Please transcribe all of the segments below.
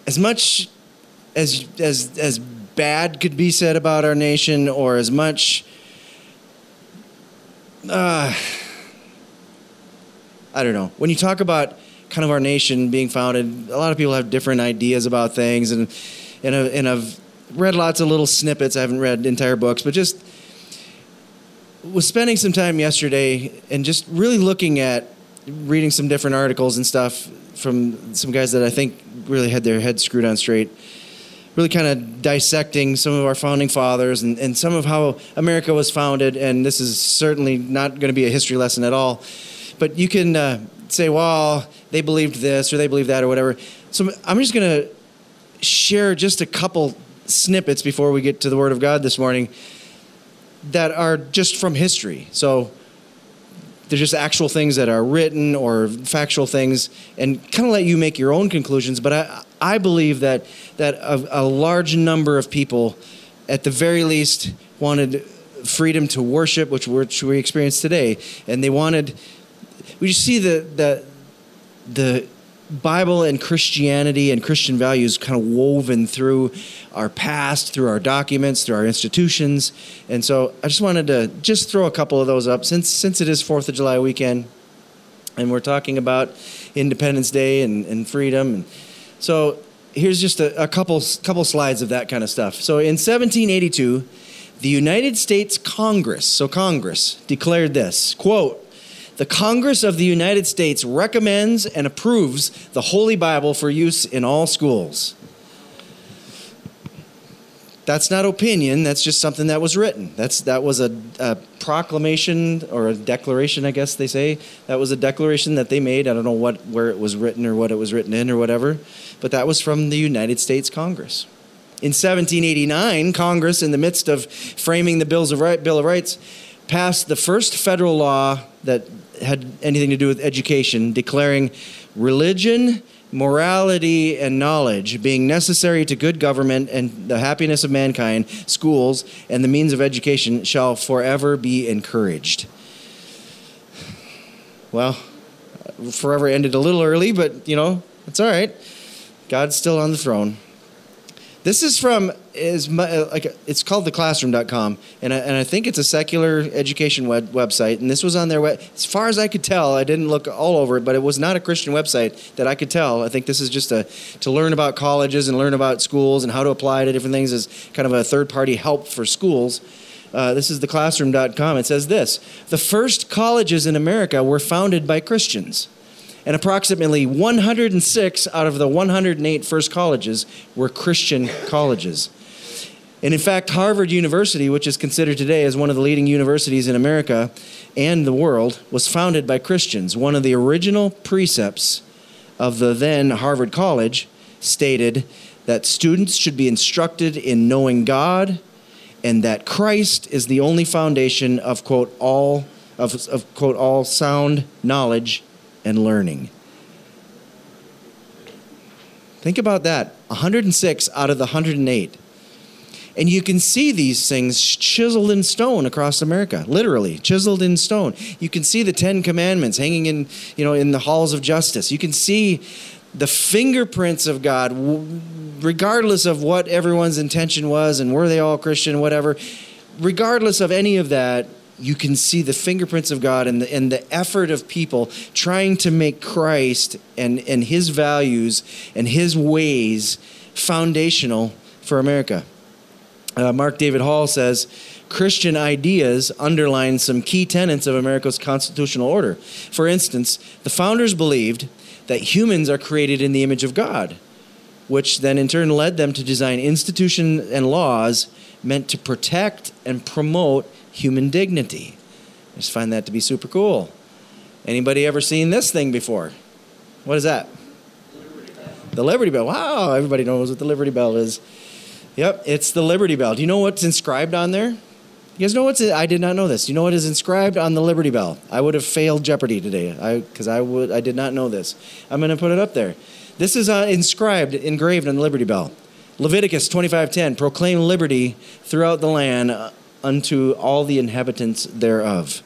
as much as bad could be said about our nation, or as much, I don't know. When you talk about kind of our nation being founded, a lot of people have different ideas about things, and I've read lots of little snippets. I haven't read entire books, but just was spending some time yesterday and just really reading some different articles and stuff from some guys that I think really had their heads screwed on straight, really kind of dissecting some of our founding fathers and some of how America was founded. And this is certainly not going to be a history lesson at all, but you can say, well, they believed this or they believed that or whatever. So I'm just going to share just a couple snippets before we get to the Word of God this morning that are just from history. So they're just actual things that are written or factual things, and kind of let you make your own conclusions. But I believe that a large number of people, at the very least, wanted freedom to worship, which we experience today, and we just see the Bible and Christianity and Christian values kind of woven through our past, through our documents, through our institutions. And so I just wanted to just throw a couple of those up since it is 4th of July weekend and we're talking about Independence Day and freedom. And so here's just a couple slides of that kind of stuff. So in 1782, the United States Congress declared this, quote, "The Congress of the United States recommends and approves the Holy Bible for use in all schools." That's not opinion. That's just something that was written. That was a proclamation or a declaration, I guess they say. That was a declaration that they made. I don't know where it was written or what it was written in or whatever, but that was from the United States Congress. In 1789, Congress, in the midst of framing the Bill of Rights, passed the first federal law that had anything to do with education, declaring religion, morality, and knowledge being necessary to good government and the happiness of mankind, schools, and the means of education shall forever be encouraged. Well, forever ended a little early, but, it's all right. God's still on the throne. This is from, it's called theclassroom.com, and I think it's a secular education website, and this was on their as far as I could tell, I didn't look all over it, but it was not a Christian website that I could tell. I think this is just to learn about colleges and learn about schools and how to apply to different things as kind of a third-party help for schools. This is theclassroom.com. It says this: the first colleges in America were founded by Christians, and approximately 106 out of the 108 first colleges were Christian colleges. And in fact, Harvard University, which is considered today as one of the leading universities in America and the world, was founded by Christians. One of the original precepts of the then Harvard College stated that students should be instructed in knowing God and that Christ is the only foundation of, quote, all sound knowledge and learning. Think about that. 106 out of the 108. And you can see these things chiseled in stone across America, literally chiseled in stone. You can see the 10 Commandments hanging in the halls of justice. You can see the fingerprints of God, regardless of what everyone's intention was and were they all Christian, whatever. Regardless of any of that, you can see the fingerprints of God and the effort of people trying to make Christ and his values and his ways foundational for America. Mark David Hall says, Christian ideas underline some key tenets of America's constitutional order. For instance, the founders believed that humans are created in the image of God, which then in turn led them to design institutions and laws meant to protect and promote human dignity. I just find that to be super cool. Anybody ever seen this thing before? What is that? The Liberty Bell. Wow, everybody knows what the Liberty Bell is. Yep, it's the Liberty Bell. Do you know what's inscribed on there? You guys know I did not know this. Do you know what is inscribed on the Liberty Bell? I would have failed Jeopardy today because I did not know this. I'm going to put it up there. This is engraved on the Liberty Bell. Leviticus 25:10, proclaim liberty throughout the land unto all the inhabitants thereof.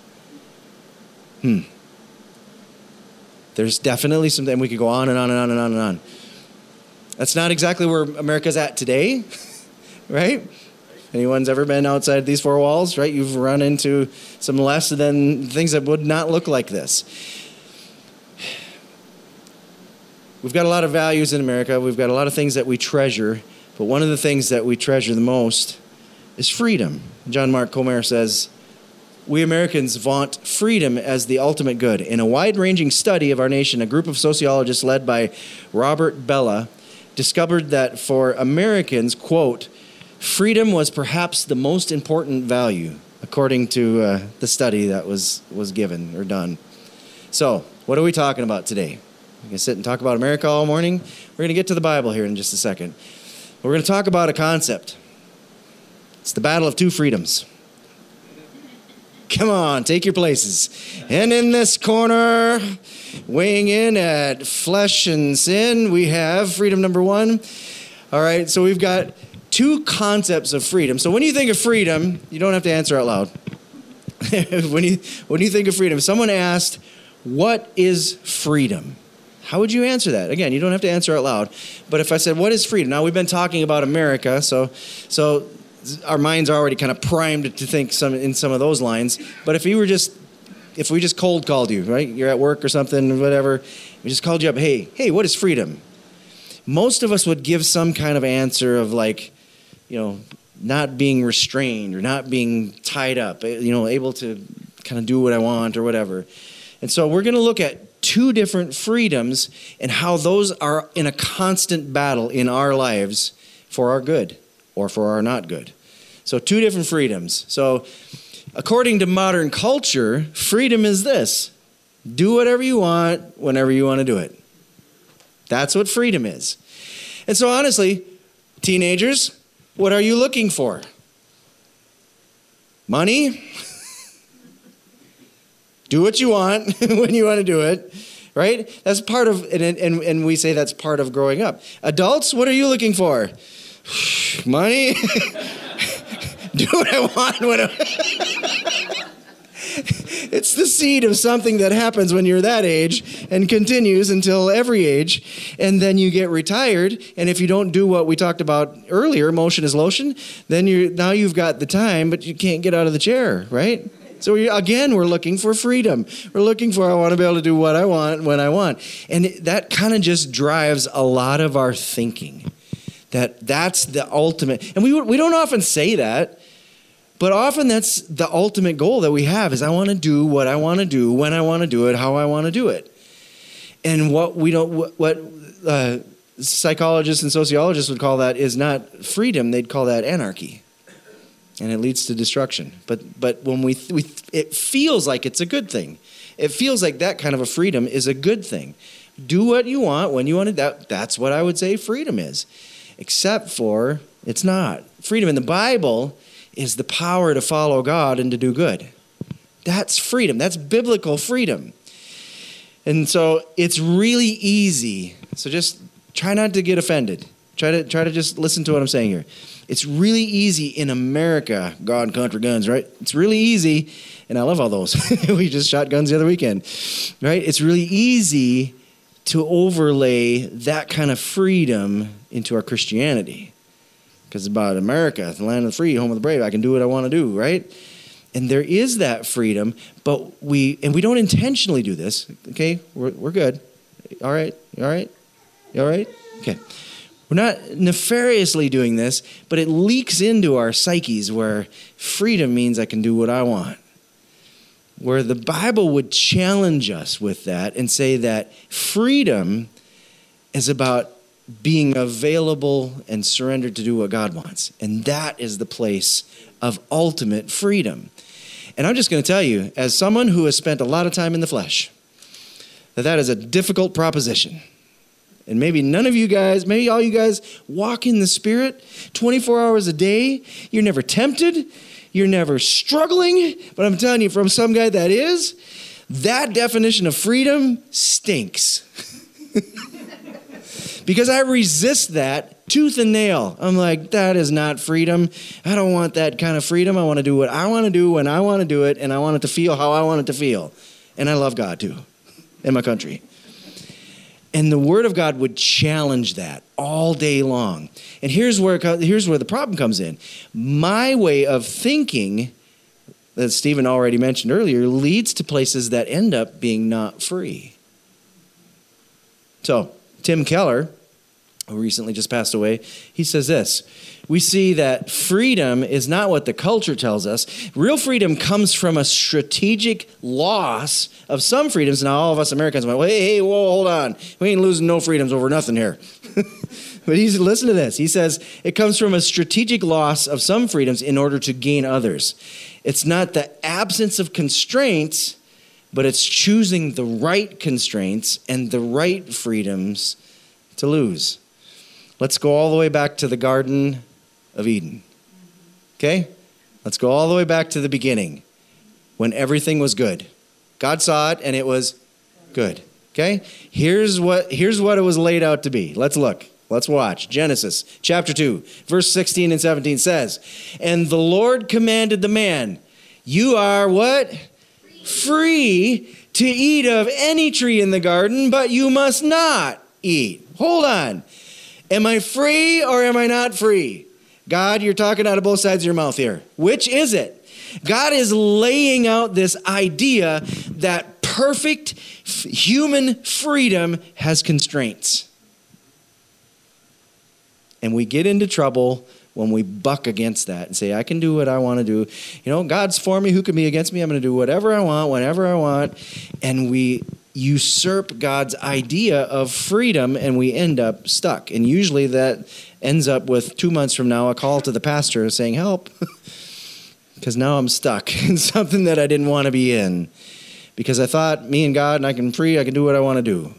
There's definitely something, we could go on and on and on and on and on. That's not exactly where America's at today, right? Anyone's ever been outside these four walls, right? You've run into some less than things that would not look like this. We've got a lot of values in America. We've got a lot of things that we treasure. But one of the things that we treasure the most is freedom. John Mark Comer says, "We Americans vaunt freedom as the ultimate good. In a wide-ranging study of our nation, a group of sociologists led by Robert Bellah discovered that for Americans, quote, freedom was perhaps the most important value, according to the study that was given or done." So, what are we talking about today? We're going to sit and talk about America all morning. We're going to get to the Bible here in just a second. We're going to talk about a concept. It's the battle of two freedoms. Come on, take your places. And in this corner, weighing in at flesh and sin, we have freedom number one. All right, so we've got two concepts of freedom. So when you think of freedom, you don't have to answer out loud. when you think of freedom, someone asked, "What is freedom?" How would you answer that? Again, you don't have to answer out loud. But if I said, "What is freedom?" Now, we've been talking about America, so our minds are already kind of primed to think in some of those lines. But if we just cold called you, right? You're at work or something, whatever. We just called you up. Hey, what is freedom? Most of us would give some kind of answer of like, not being restrained or not being tied up, able to kind of do what I want or whatever. And so we're going to look at two different freedoms and how those are in a constant battle in our lives for our good or for our not good. So two different freedoms. So according to modern culture, freedom is this: do whatever you want, whenever you want to do it. That's what freedom is. And so honestly, teenagers, what are you looking for? Money? Do what you want when you want to do it, right? That's part of, and we say that's part of growing up. Adults, what are you looking for? Money? Do what I want when It's the seed of something that happens when you're that age and continues until every age. And then you get retired. And if you don't do what we talked about earlier, motion is lotion, then now you've got the time, but you can't get out of the chair, right? So we're looking for freedom. We're looking for, I want to be able to do what I want when I want. And that kind of just drives a lot of our thinking. That's the ultimate. And we don't often say that, but often that's the ultimate goal that we have is I want to do what I want to do, when I want to do it, how I want to do it. And what psychologists and sociologists would call that is not freedom, they'd call that anarchy. And it leads to destruction. But when it feels like it's a good thing. It feels like that kind of a freedom is a good thing. Do what you want when you want to. That's what I would say freedom is. Except for it's not. Freedom in the Bible is the power to follow God and to do good. That's freedom. That's biblical freedom. And so it's really easy. So just try not to get offended. Try to just listen to what I'm saying here. It's really easy in America, God, country, guns, right? It's really easy, and I love all those. We just shot guns the other weekend, right? It's really easy to overlay that kind of freedom into our Christianity. Because it's about America, the land of the free, home of the brave. I can do what I want to do, right? And there is that freedom, but we don't intentionally do this, okay? We're good. All right? You all right? You all right? Okay. We're not nefariously doing this, but it leaks into our psyches where freedom means I can do what I want. Where the Bible would challenge us with that and say that freedom is about being available and surrendered to do what God wants. And that is the place of ultimate freedom. And I'm just going to tell you, as someone who has spent a lot of time in the flesh, that is a difficult proposition. And maybe none of you guys, maybe all you guys walk in the Spirit 24 hours a day. You're never tempted. You're never struggling. But I'm telling you, from some guy that is, that definition of freedom stinks. Because I resist that tooth and nail. I'm like, that is not freedom. I don't want that kind of freedom. I want to do what I want to do when I want to do it, and I want it to feel how I want it to feel. And I love God too, and my country. And the Word of God would challenge that all day long. And here's where the problem comes in. My way of thinking, that Stephen already mentioned earlier, leads to places that end up being not free. So, Tim Keller, who recently just passed away, he says this: we see that freedom is not what the culture tells us. Real freedom comes from a strategic loss of some freedoms. Now, all of us Americans went, well, hey, whoa, hold on. We ain't losing no freedoms over nothing here. But listen to this. He says, it comes from a strategic loss of some freedoms in order to gain others. It's not the absence of constraints, but it's choosing the right constraints and the right freedoms to lose. Let's go all the way back to the Garden of Eden. Okay? Let's go all the way back to the beginning when everything was good. God saw it and it was good. Okay? Here's what it was laid out to be. Let's look. Let's watch. Genesis chapter 2, verse 16 and 17 says, and the Lord commanded the man, you are what? Free to eat of any tree in the garden, but you must not eat. Hold on. Am I free or am I not free? God, you're talking out of both sides of your mouth here. Which is it? God is laying out this idea that perfect human freedom has constraints. And we get into trouble when we buck against that and say, I can do what I want to do. You know, God's for me. Who can be against me? I'm going to do whatever I want, whenever I want. And we usurp God's idea of freedom, and we end up stuck. And usually that ends up with 2 months from now, a call to the pastor saying, help, because now I'm stuck in something that I didn't want to be in. Because I thought me and God, and I can do what I want to do.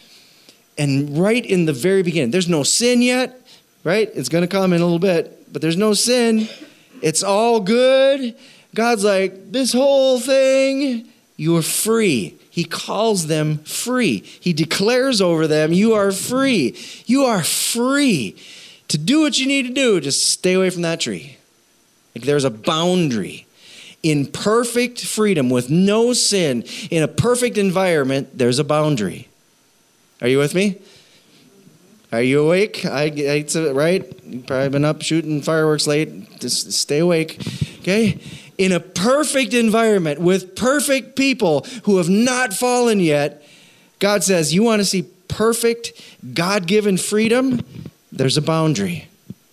And right in the very beginning, there's no sin yet. Right? It's going to come in a little bit, but there's no sin. It's all good. God's like, this whole thing, you are free. He calls them free. He declares over them, you are free. You are free to do what you need to do. Just stay away from that tree. Like there's a boundary. In perfect freedom, with no sin, in a perfect environment, there's a boundary. Are you with me? Are you awake? Right? You've probably been up shooting fireworks late. Just stay awake, okay? In a perfect environment with perfect people who have not fallen yet, God says, you want to see perfect, God-given freedom? There's a boundary.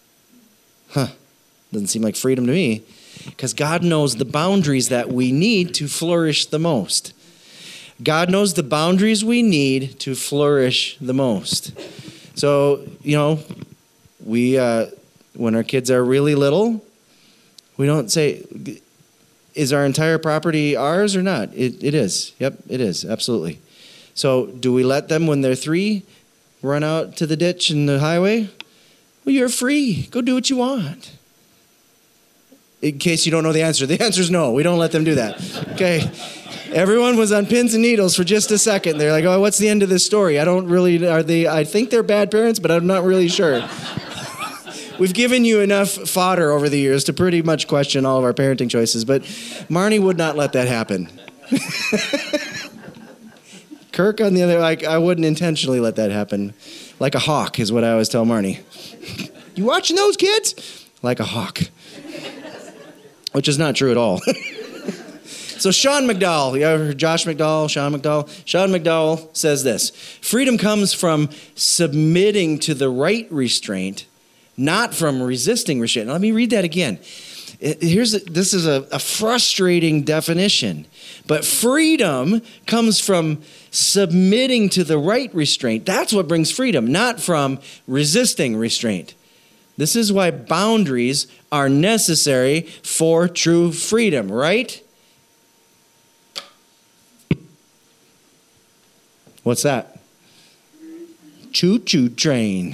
Doesn't seem like freedom to me, because God knows the boundaries that we need to flourish the most. God knows the boundaries we need to flourish the most. So, you know, we when our kids are really little, we don't say, is our entire property ours or not? It is. Yep, it is. Absolutely. So do we let them, when they're 3, run out to the ditch and the highway? Well, you're free. Go do what you want. In case you don't know the answer is no. We don't let them do that. Okay. Everyone was on pins and needles for just a second. They're like, oh, what's the end of this story? I think they're bad parents, but I'm not really sure. We've given you enough fodder over the years to pretty much question all of our parenting choices, but Marnie would not let that happen. Kirk, on the other, I wouldn't intentionally let that happen. Like a hawk is what I always tell Marnie. You watching those kids? Like a hawk. Which is not true at all. So Sean McDowell, you ever heard Josh McDowell, Sean McDowell? Sean McDowell says this: freedom comes from submitting to the right restraint, not from resisting restraint. Now, let me read that again. This is a frustrating definition, but freedom comes from submitting to the right restraint. That's what brings freedom, not from resisting restraint. This is why boundaries are necessary for true freedom, right? What's that? Choo-choo train.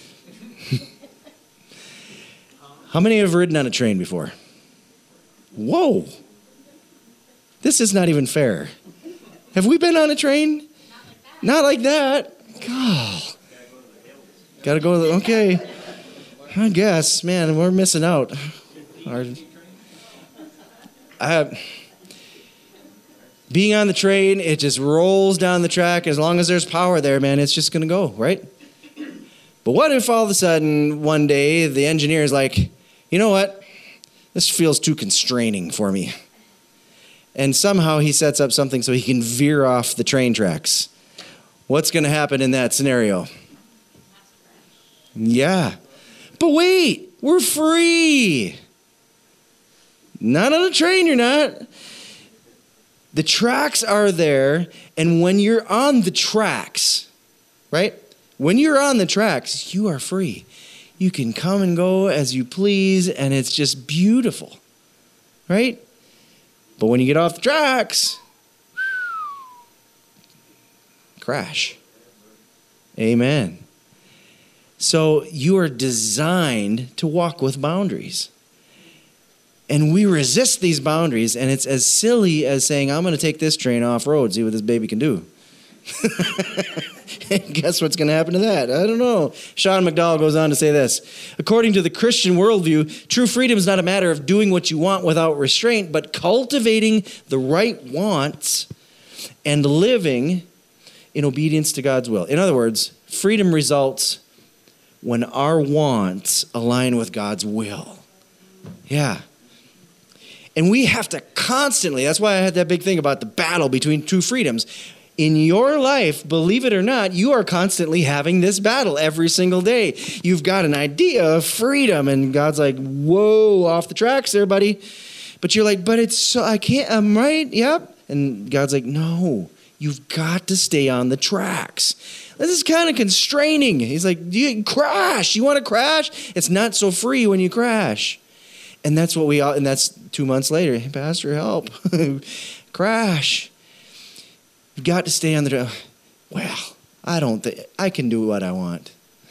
How many have ridden on a train before? Whoa. This is not even fair. Have we been on a train? Not like that. God. Gotta go to the, okay. I guess, man, we're missing out. Being on the train, it just rolls down the track. As long as there's power there, man, it's just going to go, right? But what if all of a sudden one day the engineer is like, you know what? This feels too constraining for me. And somehow he sets up something so he can veer off the train tracks. What's going to happen in that scenario? Yeah. But wait, we're free. Not on a train, you're not. The tracks are there, and when you're on the tracks, right? When you're on the tracks, you are free. You can come and go as you please, and it's just beautiful, right? But when you get off the tracks, crash. Amen. So you are designed to walk with boundaries. And we resist these boundaries, and it's as silly as saying, I'm going to take this train off-road, see what this baby can do. And guess what's going to happen to that? I don't know. Sean McDowell goes on to say this. According to the Christian worldview, true freedom is not a matter of doing what you want without restraint, but cultivating the right wants and living in obedience to God's will. In other words, freedom results when our wants align with God's will. Yeah. And we have to constantly, that's why I had that big thing about the battle between two freedoms. In your life, believe it or not, you are constantly having this battle every single day. You've got an idea of freedom, and God's like, whoa, off the tracks there, buddy. But you're like, but it's so, I can't, I'm right, yep. And God's like, no, you've got to stay on the tracks. This is kind of constraining. He's like, you crash. You want to crash? It's not so free when you crash. And that's what and that's 2 months later. Hey, Pastor, help. Crash. You've got to stay on the, well, I don't think, I can do what I want.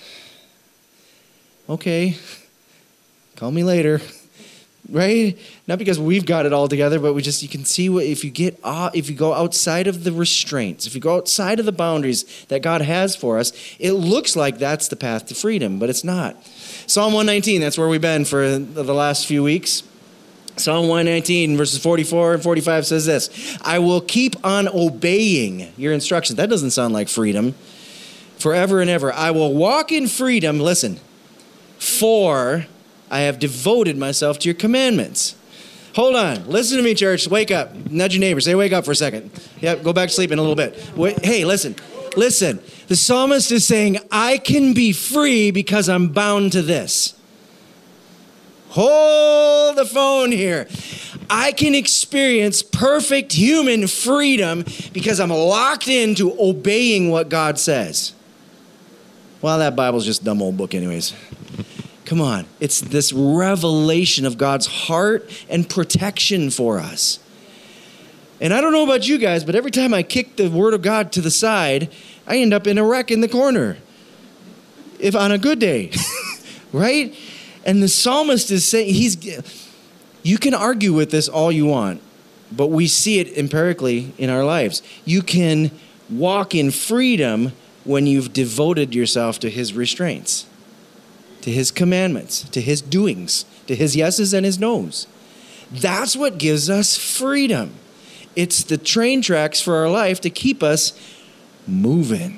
Okay. Call me later. Right? Not because we've got it all together, but you can see what, if you go outside of the restraints, if you go outside of the boundaries that God has for us, it looks like that's the path to freedom, but it's not. Psalm 119, that's where we've been for the last few weeks. Psalm 119, verses 44 and 45 says this, I will keep on obeying your instructions. That doesn't sound like freedom. Forever and ever. I will walk in freedom, listen, for I have devoted myself to your commandments. Hold on. Listen to me, church. Wake up. Nudge your neighbor. Say, wake up for a second. Yep, go back to sleep in a little bit. Wait, hey, listen. Listen. The psalmist is saying, I can be free because I'm bound to this. Hold the phone here. I can experience perfect human freedom because I'm locked into obeying what God says. Well, that Bible's just a dumb old book anyways. Come on. It's this revelation of God's heart and protection for us. And I don't know about you guys, but every time I kick the Word of God to the side, I end up in a wreck in the corner. If on a good day, right? And the psalmist is saying, you can argue with this all you want, but we see it empirically in our lives. You can walk in freedom when you've devoted yourself to His restraints, to His commandments, to His doings, to His yeses and His nos. That's what gives us freedom. It's the train tracks for our life to keep us moving.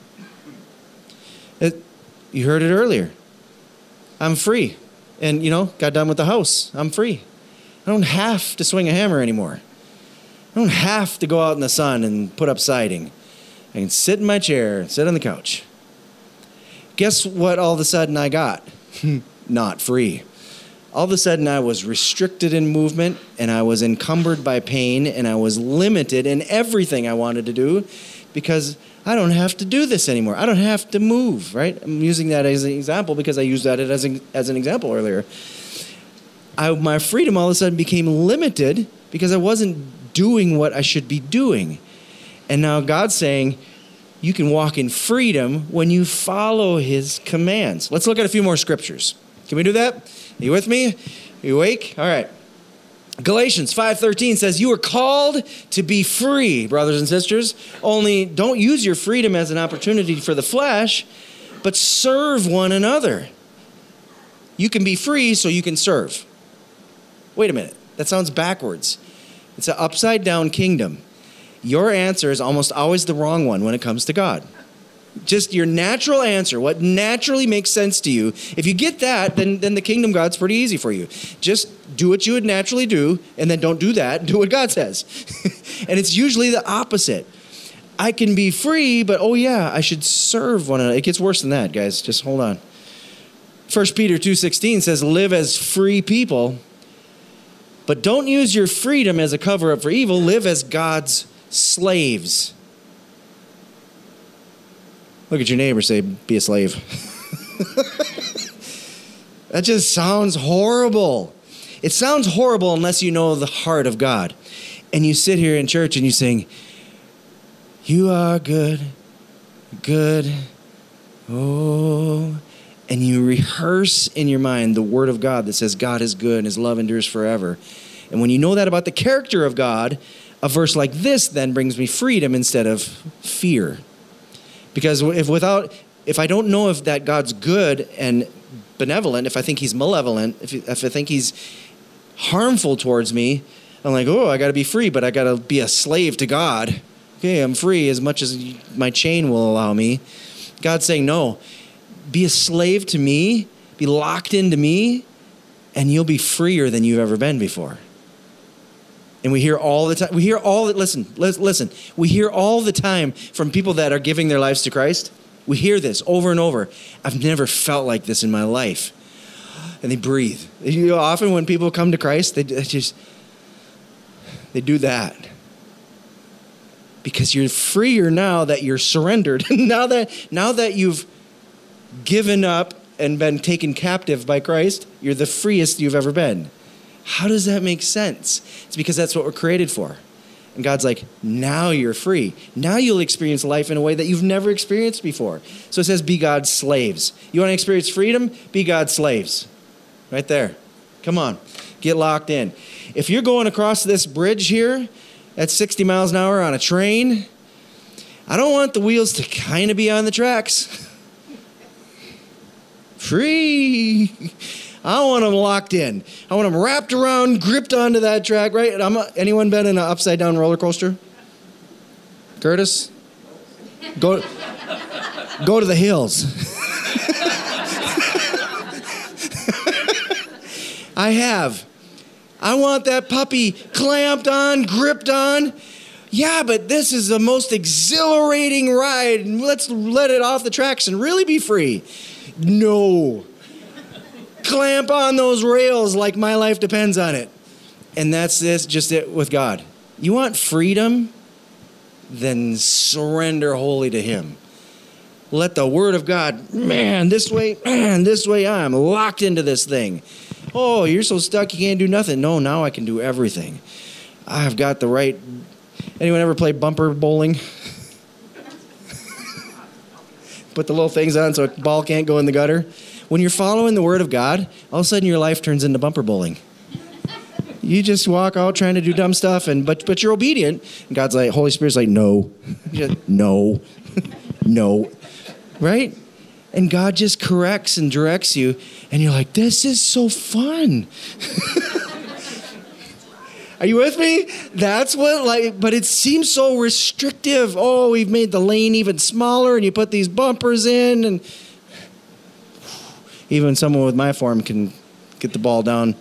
You heard it earlier. I'm free. And, got done with the house. I'm free. I don't have to swing a hammer anymore. I don't have to go out in the sun and put up siding. I can sit in my chair, sit on the couch. Guess what all of a sudden I got? Not free. All of a sudden I was restricted in movement, and I was encumbered by pain, and I was limited in everything I wanted to do because I don't have to do this anymore. I don't have to move, right? I'm using that as an example because I used that as an example earlier. My freedom all of a sudden became limited because I wasn't doing what I should be doing. And now God's saying, you can walk in freedom when you follow His commands. Let's look at a few more scriptures. Can we do that? Are you with me? Are you awake? All right. Galatians 5:13 says, you are called to be free, brothers and sisters. Only don't use your freedom as an opportunity for the flesh, but serve one another. You can be free so you can serve. Wait a minute. That sounds backwards. It's an upside down kingdom. your answer is almost always the wrong one when it comes to God. Just your natural answer, what naturally makes sense to you. If you get that, then the kingdom of God's pretty easy for you. Just do what you would naturally do, and then don't do that. Do what God says. And it's usually the opposite. I can be free, but oh yeah, I should serve one another. It gets worse than that, guys. Just hold on. 1 Peter 2:16 says, live as free people, but don't use your freedom as a cover-up for evil. Live as God's slaves. Look at your neighbor, say, be a slave. That just sounds horrible. It sounds horrible unless you know the heart of God. And you sit here in church and you sing, you are good, good, oh. And you rehearse in your mind the word of God that says God is good and his love endures forever. And when you know that about the character of God, a verse like this then brings me freedom instead of fear. Because if I don't know if that God's good and benevolent, if I think he's malevolent, if I think he's harmful towards me, I'm like, oh, I got to be free, but I got to be a slave to God. Okay, I'm free as much as my chain will allow me. God's saying, no, be a slave to me, be locked into me, and you'll be freer than you've ever been before. And we hear all the time, we hear all the time from people that are giving their lives to Christ. We hear this over and over. I've never felt like this in my life. And they breathe. Often when people come to Christ, they do that. Because you're freer now that you're surrendered. now that you've given up and been taken captive by Christ, you're the freest you've ever been. How does that make sense? It's because that's what we're created for. And God's like, now you're free. Now you'll experience life in a way that you've never experienced before. So it says, be God's slaves. You want to experience freedom? Be God's slaves. Right there. Come on. Get locked in. If you're going across this bridge here at 60 miles an hour on a train, I don't want the wheels to kind of be on the tracks. Free. I want them locked in. I want them wrapped around, gripped onto that track, right? Anyone been in an upside-down roller coaster? Curtis? Go to the hills. I have. I want that puppy clamped on, gripped on. Yeah, but this is the most exhilarating ride. Let's let it off the tracks and really be free. No. Clamp on those rails like my life depends on it. And that's just it with God. You want freedom? Then surrender wholly to him. Let the word of God, this way, I'm locked into this thing. Oh, you're so stuck you can't do nothing. No, now I can do everything. I've got the right. Anyone ever play bumper bowling? Put the little things on so a ball can't go in the gutter. When you're following the word of God, all of a sudden your life turns into bumper bowling. You just walk out trying to do dumb stuff, but you're obedient. And God's like, Holy Spirit's like, no. No. No. Right? And God just corrects and directs you, and you're like, this is so fun. Are you with me? That's what, but it seems so restrictive. Oh, we've made the lane even smaller, and you put these bumpers in, and even someone with my form can get the ball down.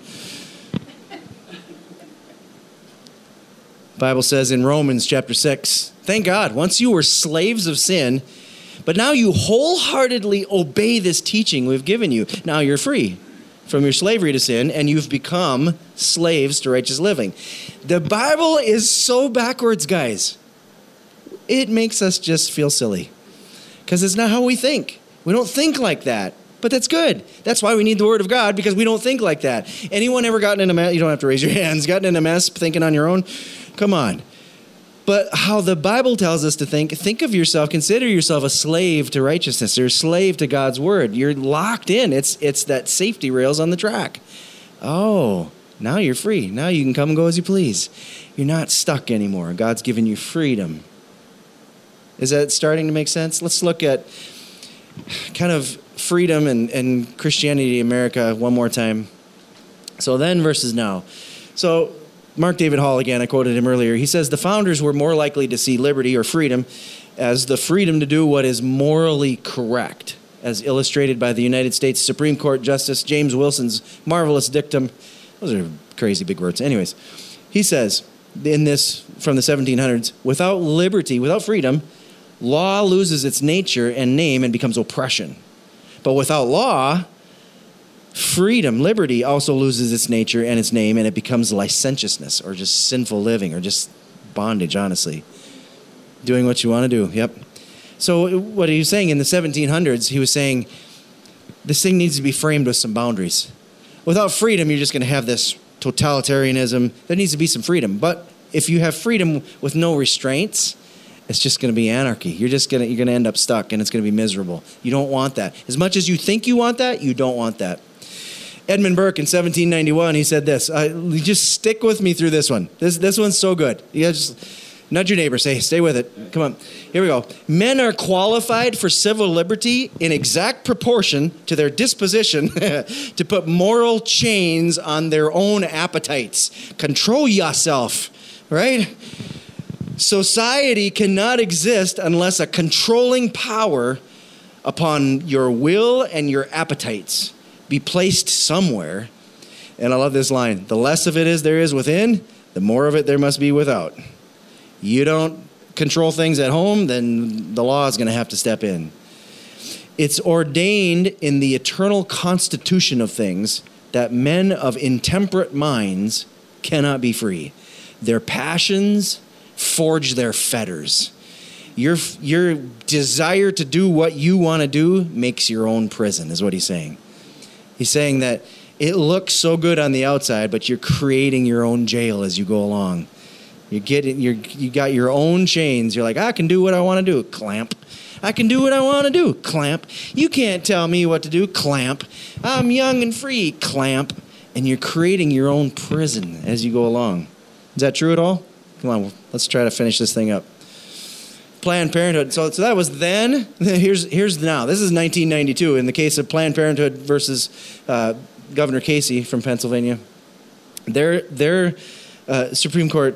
The Bible says in Romans chapter 6, thank God, once you were slaves of sin, but now you wholeheartedly obey this teaching we've given you. Now you're free from your slavery to sin, and you've become slaves to righteous living. The Bible is so backwards, guys. It makes us just feel silly because it's not how we think. We don't think like that. But that's good. That's why we need the word of God, because we don't think like that. Anyone ever gotten in a mess? You don't have to raise your hands. Gotten in a mess thinking on your own? Come on. But how the Bible tells us to think of yourself, consider yourself a slave to righteousness. You're a slave to God's word. You're locked in. It's that safety rails on the track. Oh, now you're free. Now you can come and go as you please. You're not stuck anymore. God's given you freedom. Is that starting to make sense? Let's look at kind of freedom and Christianity in America one more time. So then versus now. So Mark David Hall, again, I quoted him earlier. He says the founders were more likely to see liberty or freedom as the freedom to do what is morally correct, as illustrated by the United States Supreme Court Justice James Wilson's marvelous dictum. Those are crazy big words. Anyways, he says in this from the 1700s, without liberty, without freedom, law loses its nature and name and becomes oppression. But without law, freedom, liberty also loses its nature and its name, and it becomes licentiousness or just sinful living or just bondage, honestly. Doing what you want to do, yep. So what he was saying in the 1700s, he was saying this thing needs to be framed with some boundaries. Without freedom, you're just going to have this totalitarianism. There needs to be some freedom. But if you have freedom with no restraints, it's just going to be anarchy. You're going to end up stuck, and it's going to be miserable. You don't want that. As much as you think you want that, you don't want that. Edmund Burke in 1791, he said this. Just stick with me through this one. This one's so good. You gotta just nudge your neighbor. Say, stay with it. Come on. Here we go. Men are qualified for civil liberty in exact proportion to their disposition to put moral chains on their own appetites. Control yourself, right? Society cannot exist unless a controlling power upon your will and your appetites be placed somewhere. And I love this line. The less of it is there is within, the more of it there must be without. You don't control things at home, then the law is going to have to step in. It's ordained in the eternal constitution of things that men of intemperate minds cannot be free. Their passions forge their fetters. Your desire to do what you want to do makes your own prison, is what he's saying. He's saying that it looks so good on the outside, but you're creating your own jail as you go along. You got your own chains. You're like, I can do what I want to do. Clamp. I can do what I want to do. Clamp. You can't tell me what to do. Clamp. I'm young and free. Clamp. And you're creating your own prison as you go along. Is that true at all? Come on, let's try to finish this thing up. Planned Parenthood. So that was then. Here's now. This is 1992 in the case of Planned Parenthood versus Governor Casey from Pennsylvania. Their Supreme Court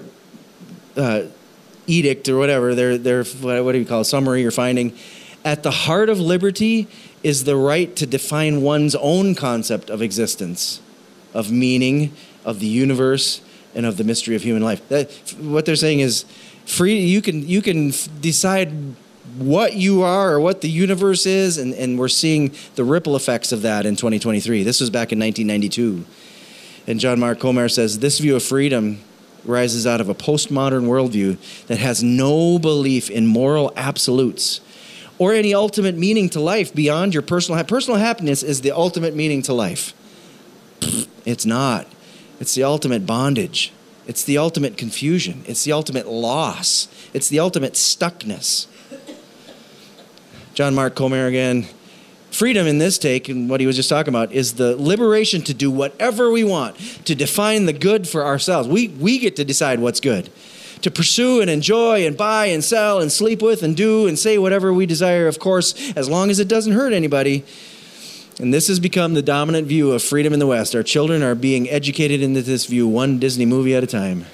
edict or whatever, their what do you call it, summary or finding, at the heart of liberty is the right to define one's own concept of existence, of meaning, of the universe, and of the mystery of human life. What they're saying is, free. You can decide what you are or what the universe is, and we're seeing the ripple effects of that in 2023. This was back in 1992. And John Mark Comer says, this view of freedom rises out of a postmodern worldview that has no belief in moral absolutes or any ultimate meaning to life beyond your personal personal happiness is the ultimate meaning to life. It's not. It's the ultimate bondage. It's the ultimate confusion. It's the ultimate loss. It's the ultimate stuckness. John Mark Comer again. Freedom in this take, and what he was just talking about, is the liberation to do whatever we want, to define the good for ourselves. We get to decide what's good, to pursue and enjoy and buy and sell and sleep with and do and say whatever we desire, of course, as long as it doesn't hurt anybody. And this has become the dominant view of freedom in the West. Our children are being educated into this view, one Disney movie at a time.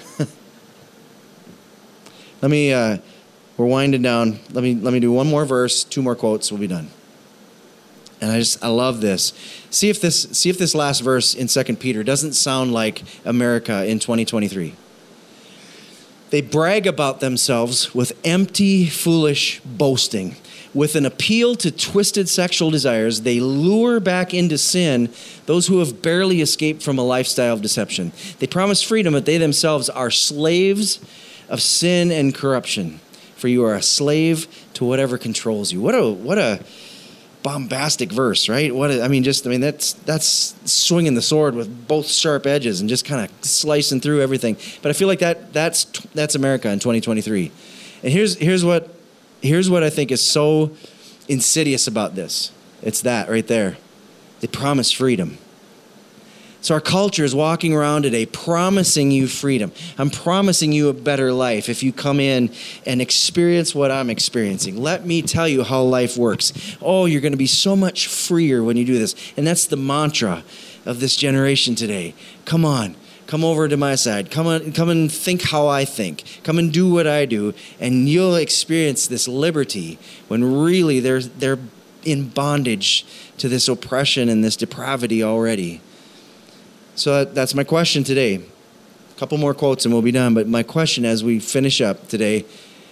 We're winding down. Let me do one more verse, two more quotes, we'll be done. And I love this. See if this last verse in 2 Peter doesn't sound like America in 2023. They brag about themselves with empty, foolish boasting. With an appeal to twisted sexual desires, they lure back into sin those who have barely escaped from a lifestyle of deception. They promise freedom, but they themselves are slaves of sin and corruption. For you are a slave to whatever controls you. What a bombastic verse, right? That's swinging the sword with both sharp edges and just kind of slicing through everything. But I feel like that's America in 2023. And here's what I think is so insidious about this. It's that right there. They promise freedom. So our culture is walking around today promising you freedom. I'm promising you a better life if you come in and experience what I'm experiencing. Let me tell you how life works. Oh, you're going to be so much freer when you do this. And that's the mantra of this generation today. Come on, Come over to my side. Come and think how I think. Come and do what I do. And you'll experience this liberty when really they're in bondage to this oppression and this depravity already. So that's my question today. A couple more quotes and we'll be done. But my question as we finish up today,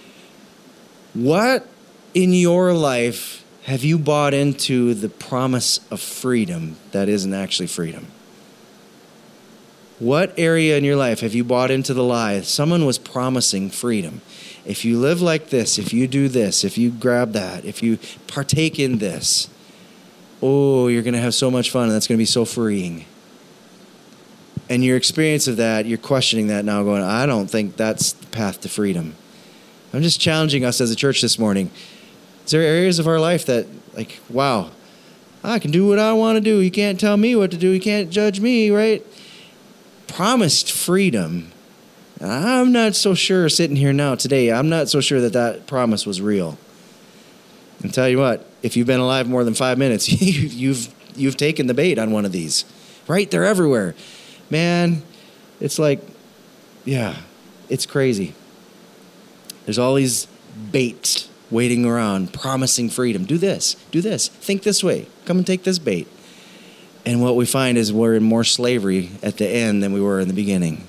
what in your life have you bought into the promise of freedom that isn't actually freedom? What area in your life have you bought into the lie? Someone was promising freedom. If you live like this, if you do this, if you grab that, if you partake in this, oh, you're going to have so much fun and that's going to be so freeing. And your experience of that, you're questioning that now going, I don't think that's the path to freedom. I'm just challenging us as a church this morning. Is there areas of our life that, like, wow, I can do what I want to do. You can't tell me what to do. You can't judge me, right? Promised freedom. I'm not so sure sitting here now today, I'm not so sure that promise was real. And tell you what, if you've been alive more than 5 minutes, you've taken the bait on one of these. Right? They're everywhere. Man, it's like, yeah, it's crazy. There's all these baits waiting around, promising freedom. Do this, think this way, come and take this bait. And what we find is we're in more slavery at the end than we were in the beginning.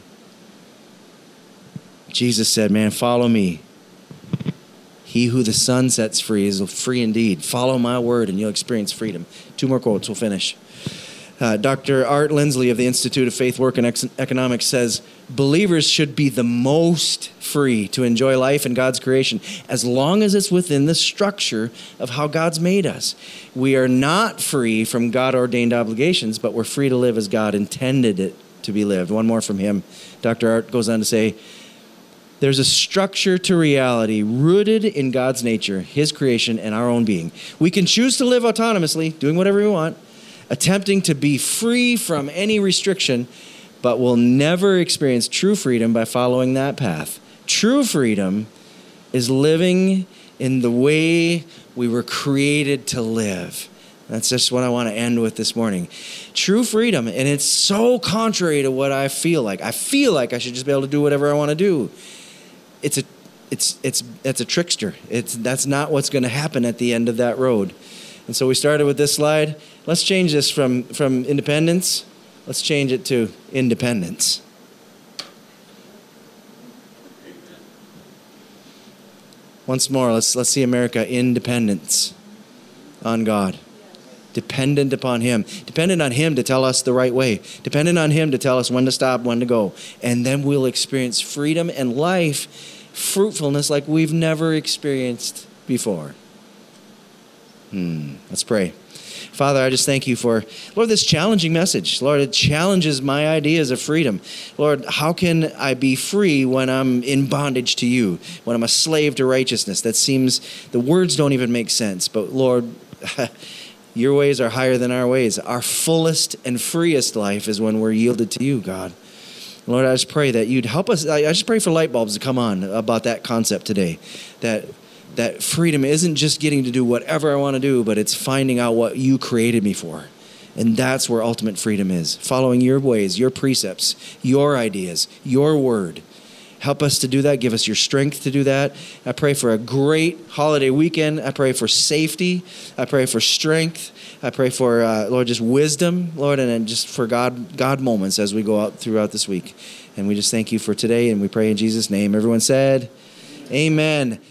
Jesus said, man, follow me. He who the Son sets free is free indeed. Follow my word and you'll experience freedom. 2 more quotes, we'll finish. Dr. Art Lindsley of the Institute of Faith, Work, and Economics says, believers should be the most free to enjoy life in God's creation as long as it's within the structure of how God's made us. We are not free from God-ordained obligations, but we're free to live as God intended it to be lived. One more from him. Dr. Art goes on to say, there's a structure to reality rooted in God's nature, his creation, and our own being. We can choose to live autonomously, doing whatever we want, attempting to be free from any restriction, but we'll never experience true freedom by following that path. True freedom is living in the way we were created to live. That's just what I want to end with this morning. True freedom, and it's so contrary to what I feel like. I feel like I should just be able to do whatever I want to do. It's a trickster. That's not what's going to happen at the end of that road. And so we started with this slide. Let's change this from independence. Let's change it to independence. Once more, let's see America independence on God. Dependent upon him. Dependent on him to tell us the right way. Dependent on him to tell us when to stop, when to go. And then we'll experience freedom and life, fruitfulness like we've never experienced before. Let's pray. Father, I just thank you for, Lord, this challenging message. Lord, it challenges my ideas of freedom. Lord, how can I be free when I'm in bondage to you, when I'm a slave to righteousness? That seems, the words don't even make sense. But Lord, your ways are higher than our ways. Our fullest and freest life is when we're yielded to you, God. Lord, I just pray that you'd help us. I just pray for light bulbs to come on about that concept today, that freedom isn't just getting to do whatever I want to do, but it's finding out what you created me for. And that's where ultimate freedom is. Following your ways, your precepts, your ideas, your word. Help us to do that. Give us your strength to do that. I pray for a great holiday weekend. I pray for safety. I pray for strength. I pray for, Lord, just wisdom, Lord, and just for God moments as we go out throughout this week. And we just thank you for today, and we pray in Jesus' name. Everyone said, amen.